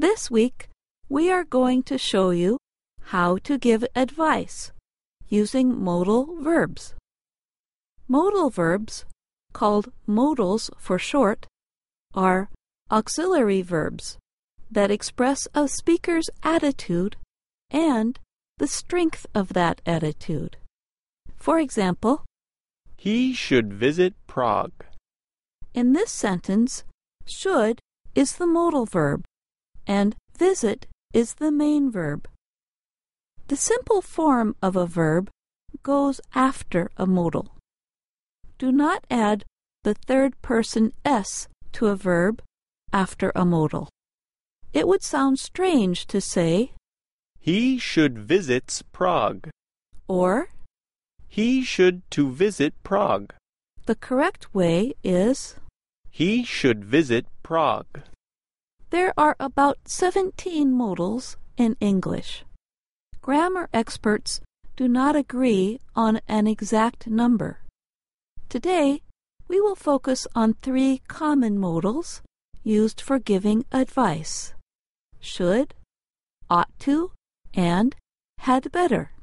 This week, we are going to show you how to give advice using modal verbs. Modal verbs, called modals for short, are auxiliary verbs that express a speaker's attitude and the strength of that attitude. For example, he should visit Prague. In this sentence, should is the modal verb and visit is the main verb. The simple form of a verb goes after a modal. Do not add the third person s to a verb after a modal. It would sound strange to say, he should visit Prague, or he should to visit Prague. The correct way is, he should visit Prague. There are about 17 modals in English. Grammar experts do not agree on an exact number. Today, we will focus on 3 common modals used for giving advice: should, ought to, and had better.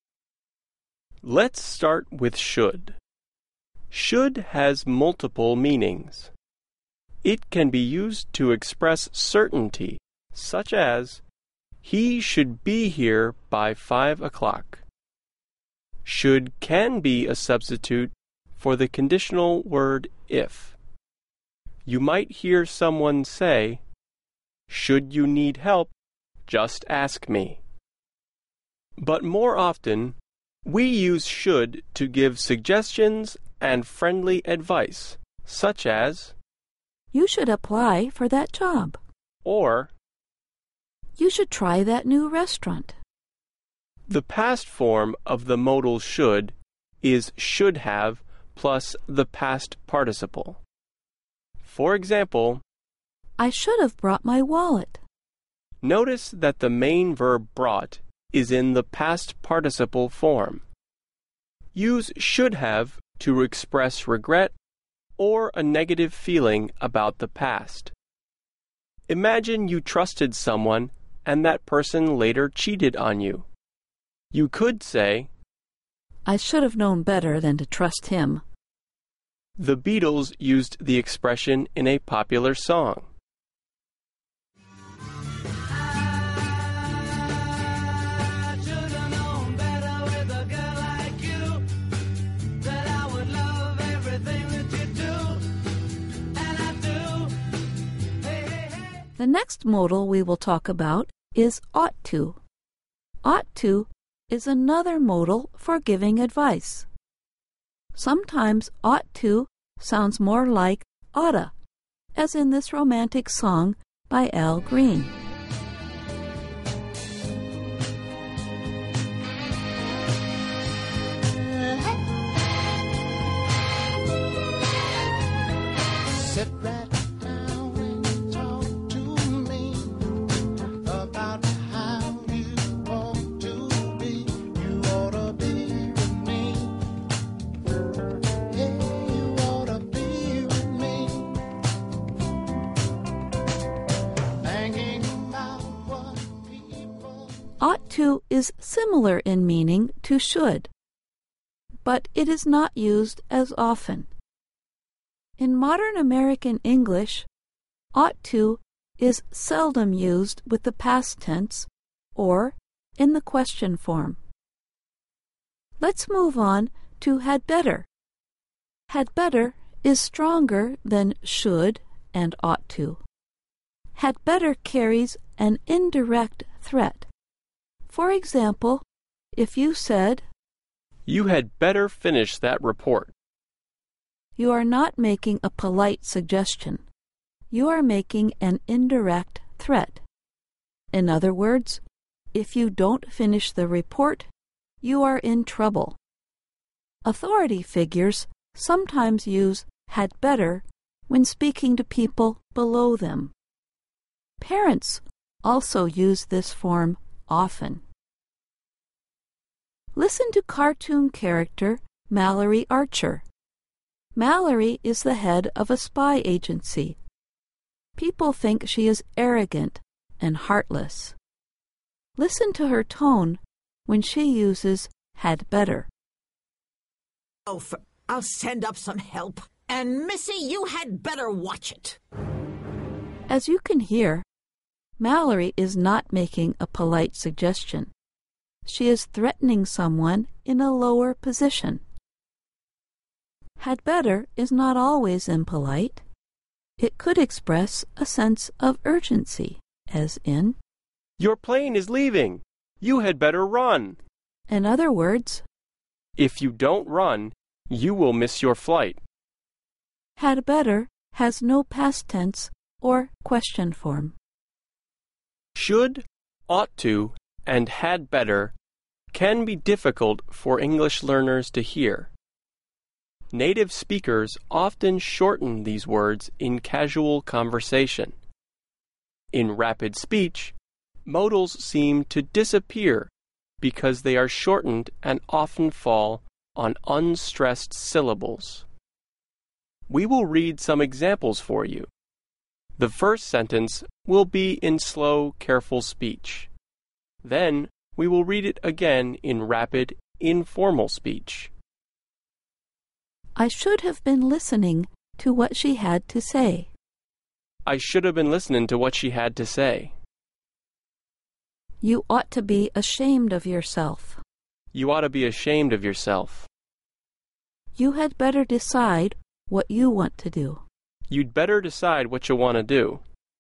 Let's start with should. Should has multiple meanings. It can be used to express certainty, such as, he should be here by 5 o'clock. Should can be a substitute for the conditional word if. You might hear someone say, should you need help, just ask me. But more often, we use should to give suggestions and friendly advice, such as, you should apply for that job. Or, you should try that new restaurant. The past form of the modal should is should have plus the past participle. For example, I should have brought my wallet. Notice that the main verb brought is in the past participle form. Use should have to express regret or a negative feeling about the past. Imagine you trusted someone and that person later cheated on you. You could say, I should have known better than to trust him. The Beatles used the expression in a popular song. The next modal we will talk about is ought to. Ought to is another modal for giving advice. Sometimes ought to sounds more like oughta, as in this romantic song by Al Green. Sit right down and talk to me about how you ought to be. You ought to be with me. Yeah, you ought to be with me. Thinking about what people... Ought to is similar in meaning to should, but it is not used as often. In modern American English, ought to is seldom used with the past tense or in the question form. Let's move on to had better. Had better is stronger than should and ought to. Had better carries an indirect threat. For example, if you said, you had better finish that report. You are not making a polite suggestion. You are making an indirect threat. In other words, if you don't finish the report, you are in trouble. Authority figures sometimes use had better when speaking to people below them. Parents also use this form often. Listen to cartoon character Mallory Archer. Mallory is the head of a spy agency. People think she is arrogant and heartless. Listen to her tone when she uses had better. Oh, I'll send up some help. And, Missy, you had better watch it. As you can hear, Mallory is not making a polite suggestion. She is threatening someone in a lower position. Had better is not always impolite. It could express a sense of urgency, as in, Your plane is leaving. You had better run. in other words, If you don't run, you will miss your flight. had better has no past tense or question form. Should, ought to, and had better can be difficult for English learners to hear. Native speakers often shorten these words in casual conversation. In rapid speech, modals seem to disappear because they are shortened and often fall on unstressed syllables. We will read some examples for you. The first sentence will be in slow, careful speech. Then we will read it again in rapid, informal speech. I should have been listening to what she had to say. I should have been listening to what she had to say. You ought to be ashamed of yourself. You ought to be ashamed of yourself. You had better decide what you want to do. You'd better decide what you want to do.